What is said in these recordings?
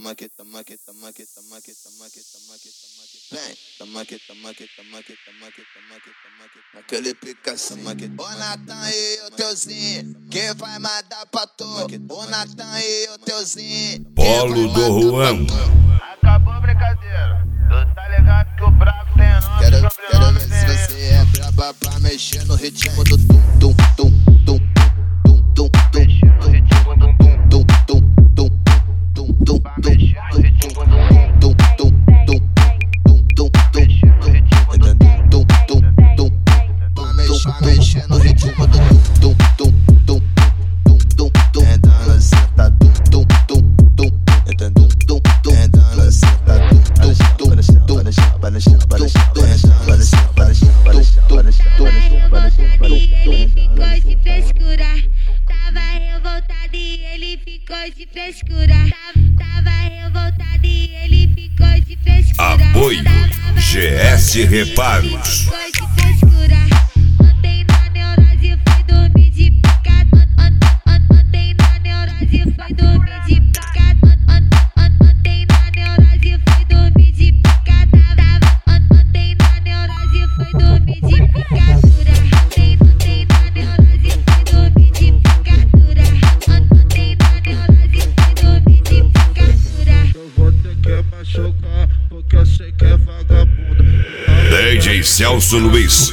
Naquele picação. Ô Natan e o teuzinho, quem vai mandar pra tu? Ô Natan e o teuzinho, Polo do Juan. Acabou a brincadeira. Tu tá ligado que o brabo tem nome. Quero ver se você é braba pra mexer no ritmo do tum tum tum tum tum tum tum. Mexer no ritmo do tum tum tum tum tum tum pra mexer no ritmo do tum tum tum tum tum mexer no ritmo do tum tum tum pra mexer no ritmo do tum tum tum tum tum tum. É dando senta tum tum tum tum. Entendeu? Tum tum. É dando senta tum tum tum tum. Ele ficou de frescura, tava revoltado e ele ficou de frescura. Tava revoltado e ele ficou de frescura. Apoio GS Reparos. Ficou de frescura. Ontem na neurose fui dormir de picado. Ontem na neurose fui dormir de picado. Ontem na neurose fui dormir de picado. Ontem na neurose fui dormir de picadura. Ontem na neurose fui dormir de picadura. Ontem na neurose fui dormir de picadura. Eu vou ter que machucar, porque eu sei que é vagabundo. DJ Celso Luiz.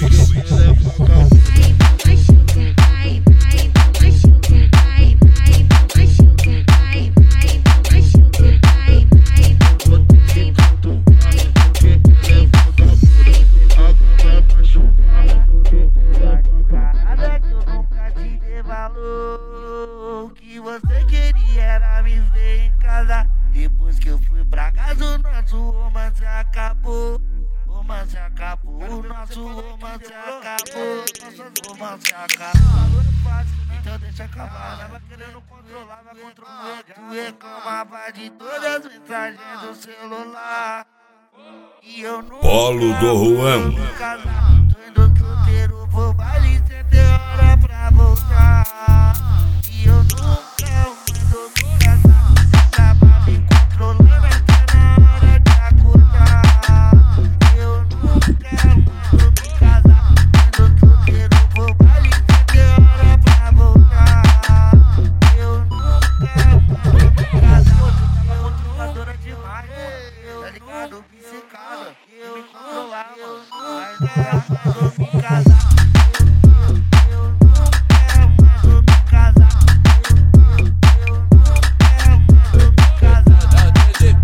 O que você queria era me ver em casa. Depois que eu fui pra casa, o nosso romance acabou. Romance acabou, o nosso romance acabou. Nosso romance acabou. Então deixa acabar. Tava querendo controlar, vai controlar. Tu reclamava de todas as mensagens do celular. E eu não Polo do Juan. tô indo solteiro, vou baile sem ter hora pra voltar. E eu nunca mando me casar. Tava me controlando até na hora de acordar. Eu nunca mando me casar. Indo solteiro, vou baile sem ter hora pra voltar. Eu nunca mando me casar. Eu controladora demais, tá ligado? Obcecada, eu me controlava, mas ela mandou me casar. Eu nunca mando me casar. Eu nunca mando me casar.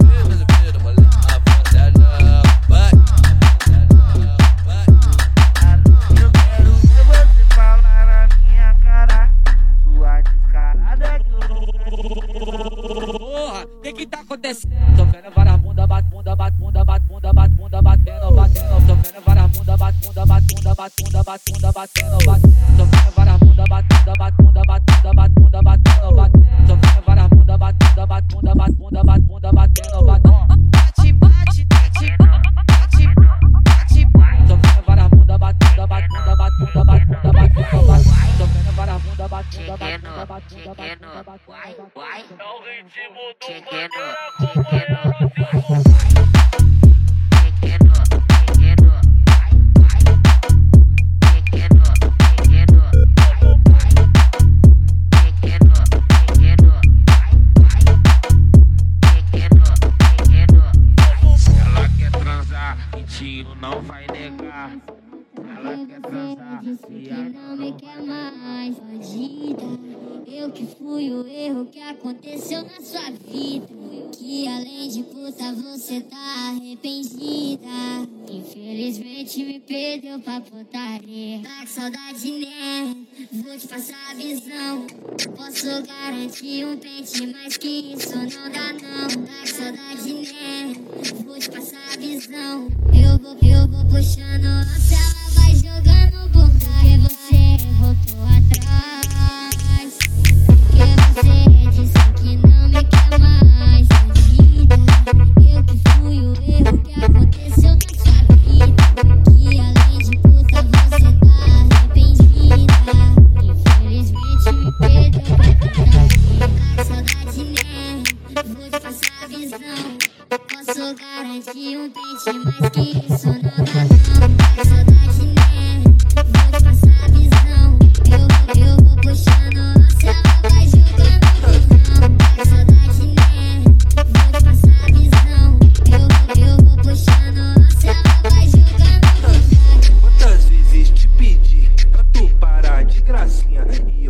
Eu quero ver você falar na minha cara, sua descarada que eu... Porra, que tá acontecendo? Tô vendo várias bunda, bate bunda, bate bunda, bate bunda, bate bunda, batendo, batendo. Tô vendo várias bunda, bate bunda, bate bunda, bate bunda, bate bunda, batendo, batendo. Tô vendo várias bunda, bate bunda, bate bunda, bate bunda, bate bunda, batendo, batendo. Tô vendo várias bunda, bate bunda, bate bunda, bate bunda, bate bunda, batendo, batendo. Bate, bate, bate, bate, bate, bate. Tô vendo várias bunda, bate bunda, bate bunda, bate bunda, bate bunda, batendo, batendo. Tô vendo várias bunda, bate bunda, bate bunda, bate bunda, bate bunda, batendo, batendo. É o ritmo do Ela quer transar e tio não vai negar. Ela quer transar Disse que não me quer mais, bandida. Eu que fui o erro que aconteceu na sua vida. Que além de puta você tá arrependida. Infelizmente me perdeu pra putaria. Tá com saudade, né? Vou te passar a visão. Posso garantir um pente, mas que isso não dá não. Tá com saudade, né? Vou te passar a visão. Eu vou puxando a ela vai jogando bunda. Que você voltou atrás. Que você disse que não me quer mais, bandida. Eu que fui o erro que aconteceu na sua vida. Que além de puta você tá arrependida. Infelizmente me perdeu pra putaria. Tá com saudade, né? Vou te passar visão. Posso garantir um pente, mas que isso não dá não.